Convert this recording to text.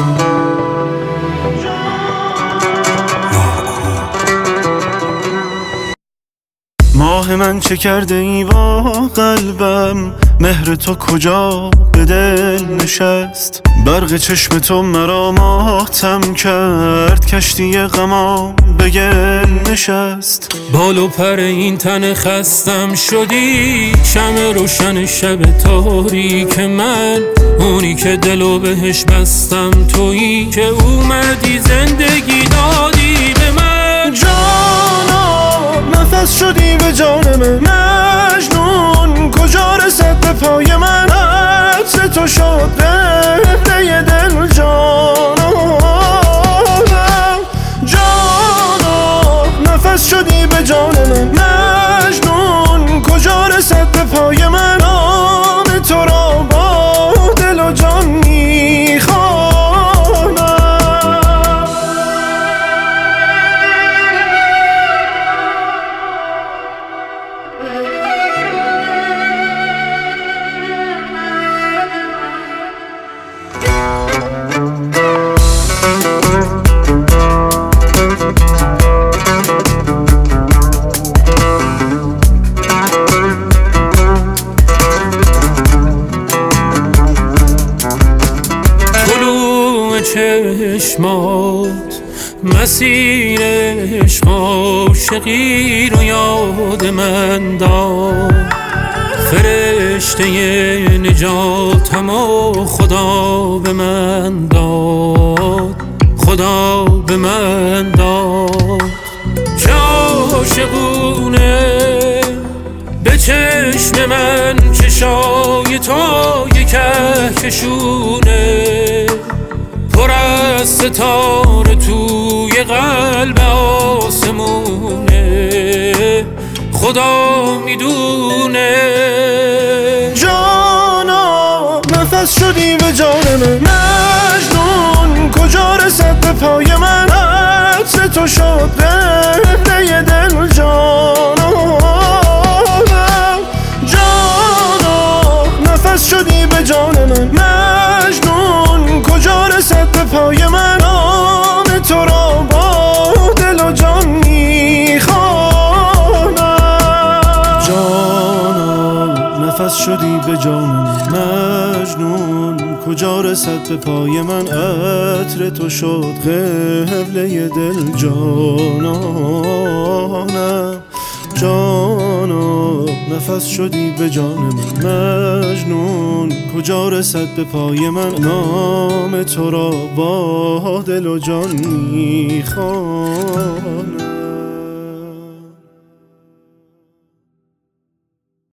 ماه من چه کرده ای با قلبم، مهر تو کجا به دل نشست؟ برق چشم تو مرا ماتم کرد، کشتی غمام به گل نشست. بال و پر این تن خستم شدی، شمع روشن شب تاریک من، اونی که دلو بهش بستم تویی که اومدی زندگی دادی به من. جانا نفس شدی به جان من، مجنون کجا رسد به پای من؟ عطر تو شد قبله دل جانا. جانا نفس شدی به جان من، مجنون کجا رسد به پای من؟ نام تو را با دل و جان میخوانم. چشمات مسیر عشق عاشقی رو یاد من داد، فرشته نجاتم و خدا به من داد، خدا به من داد. چه عاشقونه به چشم من، چشای تو یک کهکشونه، پر از ستاره توی قلب آسمونه، خدا میدونه. جانا نفس شدی به جان من، مجنون کجا رسد به پای من؟ عطر تو شد قبله دل جانا. جانا نفس شدی به جان من، مجنون کجا رسد به پای من؟ نام تو را با دل و جان میخوانم. جانا نفس شدی به جان من، مجنون کجا رسد به پای من؟ عطر تو شد قبله دل جانانم. جانا نفس شدی به جان من، مجنون کجا رسد به پای من؟ نام تو را با دل و جان میخوام.